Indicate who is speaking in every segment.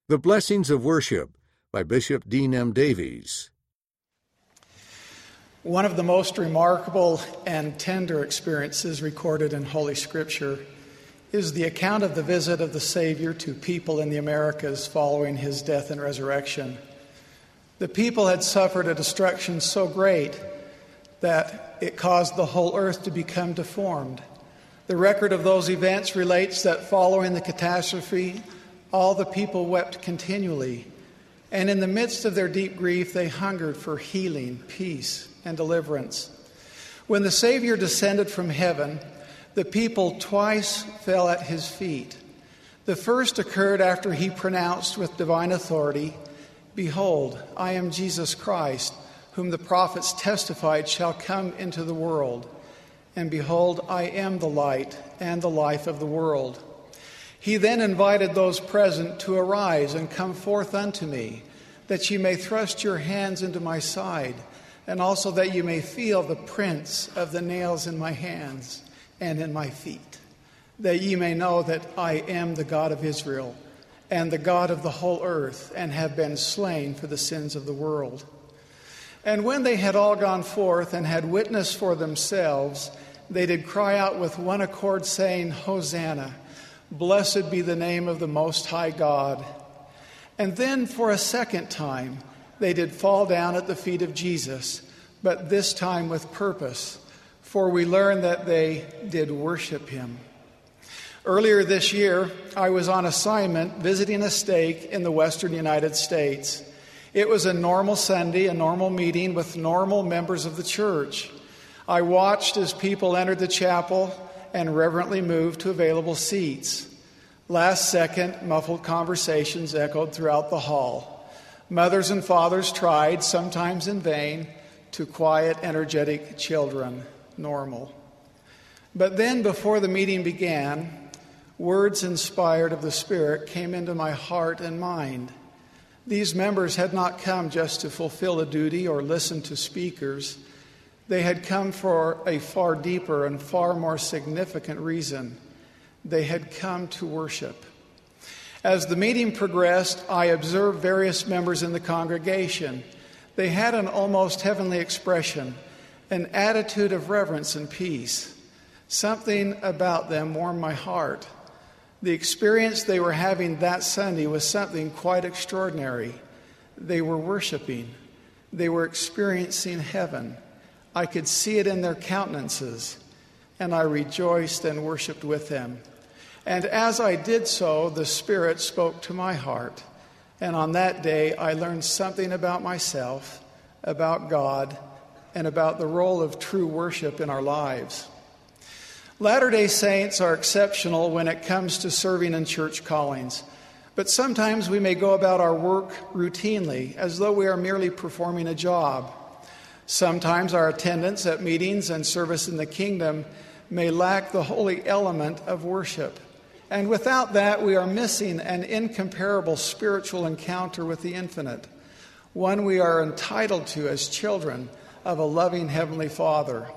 Speaker 1: The Blessings of Worship by Bishop Dean M. Davies.
Speaker 2: One of the most remarkable and tender experiences recorded in Holy Scripture is the account of the visit of the Savior to people in the Americas following his death and resurrection. The people had suffered a destruction so great that it caused the whole earth to become deformed. The record of those events relates that following the catastrophe, all the people wept continually, and in the midst of their deep grief, they hungered for healing, peace, and deliverance. When the Savior descended from heaven, the people twice fell at his feet. The first occurred after he pronounced with divine authority, "Behold, I am Jesus Christ, whom the prophets testified shall come into the world. And behold, I am the light and the life of the world." He then invited those present to arise and come forth unto me, that ye may thrust your hands into my side, and also that ye may feel the prints of the nails in my hands and in my feet, that ye may know that I am the God of Israel and the God of the whole earth, and have been slain for the sins of the world. And when they had all gone forth and had witnessed for themselves, they did cry out with one accord, saying, Hosanna! Blessed be the name of the Most High God. And then for a second time they did fall down at the feet of Jesus, but this time with purpose, for we learn that they did worship him. Earlier this year, I was on assignment visiting a stake in the western United States. It was a normal Sunday, a normal meeting with normal members of the church. I watched as people entered the chapel and reverently moved to available seats. Last second, muffled conversations echoed throughout the hall. Mothers and fathers tried, sometimes in vain, to quiet energetic children. Normal. But then, before the meeting began, words inspired of the Spirit came into my heart and mind. These members had not come just to fulfill a duty or listen to speakers. They had come for a far deeper and far more significant reason. They had come to worship. As the meeting progressed, I observed various members in the congregation. They had an almost heavenly expression, an attitude of reverence and peace. Something about them warmed my heart. The experience they were having that Sunday was something quite extraordinary. They were worshiping. They were experiencing heaven. I could see it in their countenances, and I rejoiced and worshiped with them. And as I did so, the Spirit spoke to my heart. And on that day, I learned something about myself, about God, and about the role of true worship in our lives. Latter-day Saints are exceptional when it comes to serving in church callings. But sometimes we may go about our work routinely, as though we are merely performing a job. Sometimes our attendance at meetings and service in the kingdom may lack the holy element of worship. And without that, we are missing an incomparable spiritual encounter with the infinite, one we are entitled to as children of a loving Heavenly Father.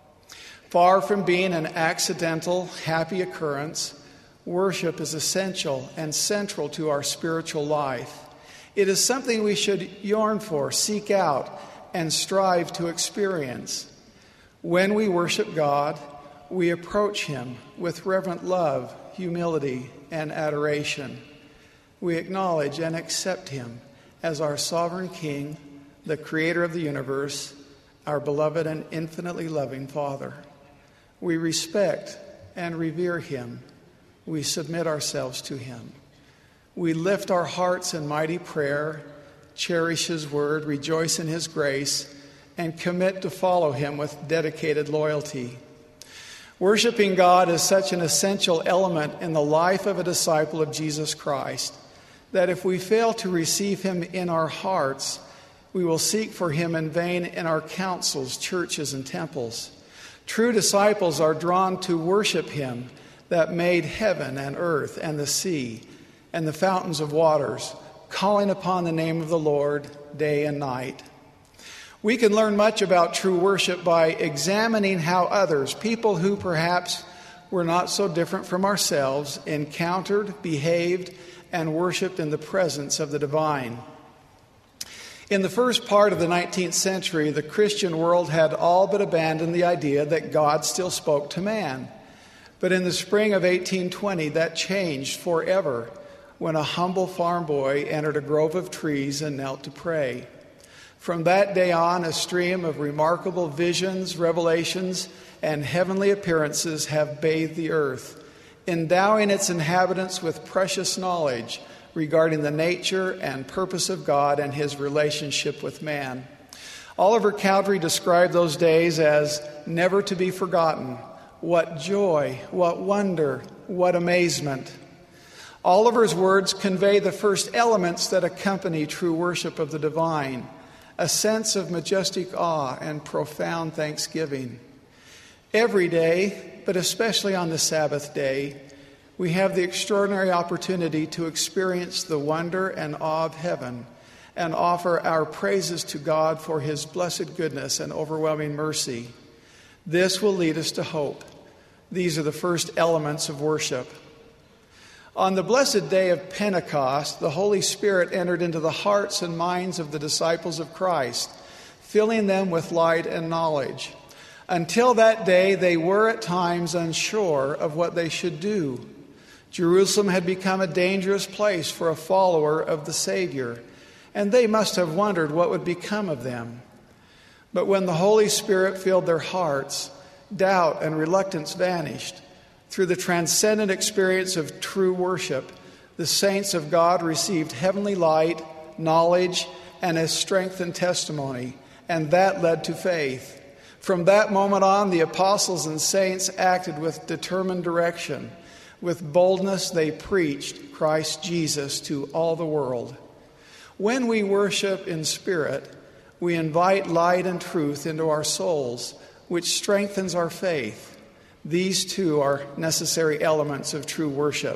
Speaker 2: Far from being an accidental, happy occurrence, worship is essential and central to our spiritual life. It is something we should yearn for, seek out, and strive to experience. When we worship God, we approach him with reverent love, humility, and adoration. We acknowledge and accept him as our sovereign King, the creator of the universe, our beloved and infinitely loving Father. We respect and revere him. We submit ourselves to him. We lift our hearts in mighty prayer, cherish his word, rejoice in his grace, and commit to follow him with dedicated loyalty. Worshiping God is such an essential element in the life of a disciple of Jesus Christ that if we fail to receive him in our hearts, we will seek for him in vain in our councils, churches, and temples. True disciples are drawn to worship him that made heaven and earth and the sea and the fountains of waters, calling upon the name of the Lord day and night. We can learn much about true worship by examining how others, people who perhaps were not so different from ourselves, encountered, behaved, and worshiped in the presence of the divine. In the first part of the 19th century, the Christian world had all but abandoned the idea that God still spoke to man. But in the spring of 1820, that changed forever when a humble farm boy entered a grove of trees and knelt to pray. From that day on, a stream of remarkable visions, revelations, and heavenly appearances have bathed the earth, endowing its inhabitants with precious knowledge regarding the nature and purpose of God and his relationship with man. Oliver Cowdery described those days as never to be forgotten. What joy, what wonder, what amazement. Oliver's words convey the first elements that accompany true worship of the divine, a sense of majestic awe and profound thanksgiving. Every day, but especially on the Sabbath day, we have the extraordinary opportunity to experience the wonder and awe of heaven and offer our praises to God for his blessed goodness and overwhelming mercy. This will lead us to hope. These are the first elements of worship. On the blessed day of Pentecost, the Holy Spirit entered into the hearts and minds of the disciples of Christ, filling them with light and knowledge. Until that day, they were at times unsure of what they should do. Jerusalem had become a dangerous place for a follower of the Savior, and they must have wondered what would become of them. But when the Holy Spirit filled their hearts, doubt and reluctance vanished. Through the transcendent experience of true worship, the saints of God received heavenly light, knowledge, and a strengthened testimony, and that led to faith. From that moment on, the apostles and saints acted with determined direction. With boldness, they preached Christ Jesus to all the world. When we worship in spirit, we invite light and truth into our souls, which strengthens our faith. These two are necessary elements of true worship.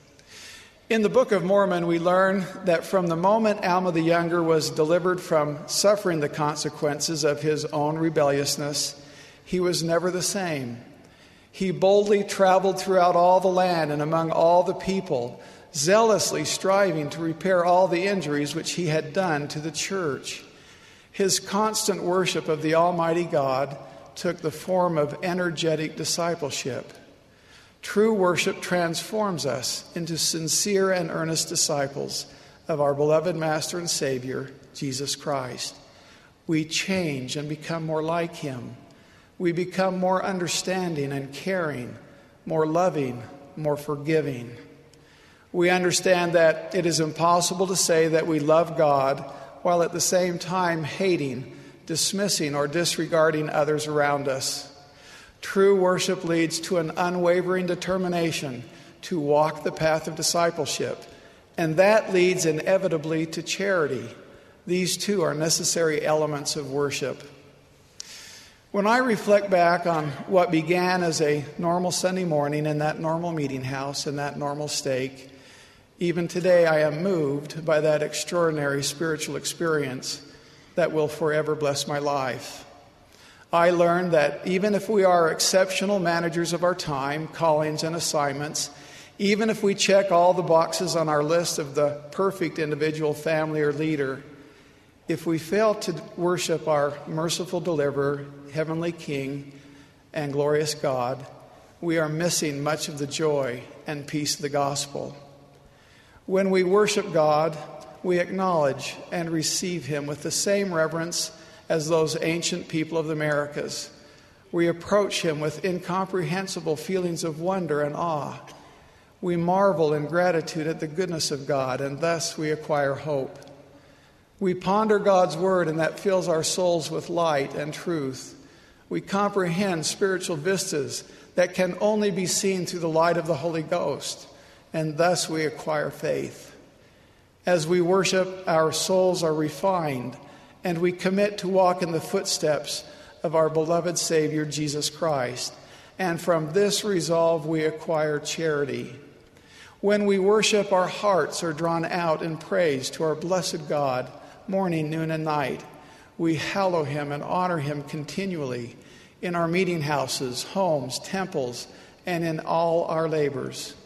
Speaker 2: In the Book of Mormon, we learn that from the moment Alma the Younger was delivered from suffering the consequences of his own rebelliousness, he was never the same. He boldly traveled throughout all the land and among all the people, zealously striving to repair all the injuries which he had done to the church. His constant worship of the Almighty God took the form of energetic discipleship. True worship transforms us into sincere and earnest disciples of our beloved Master and Savior, Jesus Christ. We change and become more like him. We become more understanding and caring, more loving, more forgiving. We understand that it is impossible to say that we love God while at the same time hating, dismissing, or disregarding others around us. True worship leads to an unwavering determination to walk the path of discipleship, and that leads inevitably to charity. These two are necessary elements of worship. When I reflect back on what began as a normal Sunday morning in that normal meeting house in that normal stake, even today I am moved by that extraordinary spiritual experience that will forever bless my life. I learned that even if we are exceptional managers of our time, callings, and assignments, even if we check all the boxes on our list of the perfect individual, family, or leader, if we fail to worship our merciful deliverer, heavenly King, and glorious God, we are missing much of the joy and peace of the gospel. When we worship God, we acknowledge and receive him with the same reverence as those ancient people of the Americas. We approach him with incomprehensible feelings of wonder and awe. We marvel in gratitude at the goodness of God, and thus we acquire hope. We ponder God's word, and that fills our souls with light and truth. We comprehend spiritual vistas that can only be seen through the light of the Holy Ghost, and thus we acquire faith. As we worship, our souls are refined, and we commit to walk in the footsteps of our beloved Savior, Jesus Christ. And from this resolve, we acquire charity. When we worship, our hearts are drawn out in praise to our blessed God, morning, noon, and night. We hallow him and honor him continually in our meeting houses, homes, temples, and in all our labors.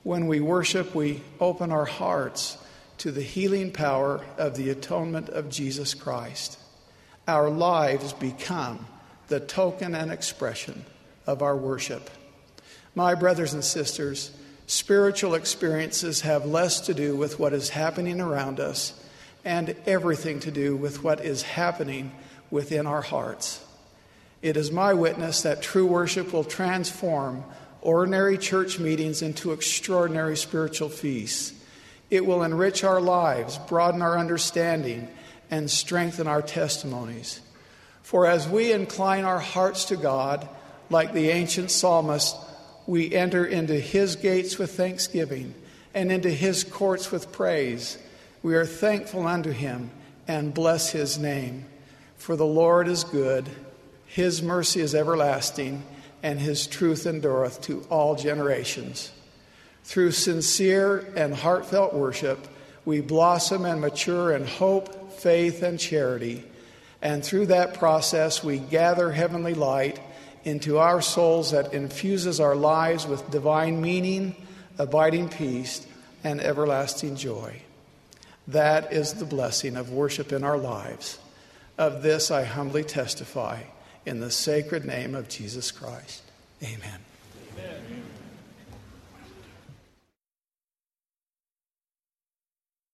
Speaker 2: When we worship, we open our hearts to the healing power of the atonement of Jesus Christ. Our lives become the token and expression of our worship. My brothers and sisters, spiritual experiences have less to do with what is happening around us and everything to do with what is happening within our hearts. It is my witness that true worship will transform ordinary church meetings into extraordinary spiritual feasts. It will enrich our lives, broaden our understanding, and strengthen our testimonies. For as we incline our hearts to God, like the ancient psalmist, we enter into his gates with thanksgiving and into his courts with praise. We are thankful unto him and bless his name. For the Lord is good, his mercy is everlasting, and his truth endureth to all generations. Through sincere and heartfelt worship, we blossom and mature in hope, faith, and charity. And through that process, we gather heavenly light into our souls that infuses our lives with divine meaning, abiding peace, and everlasting joy. That is the blessing of worship in our lives. Of this I humbly testify in the sacred name of Jesus Christ. Amen.
Speaker 3: Amen.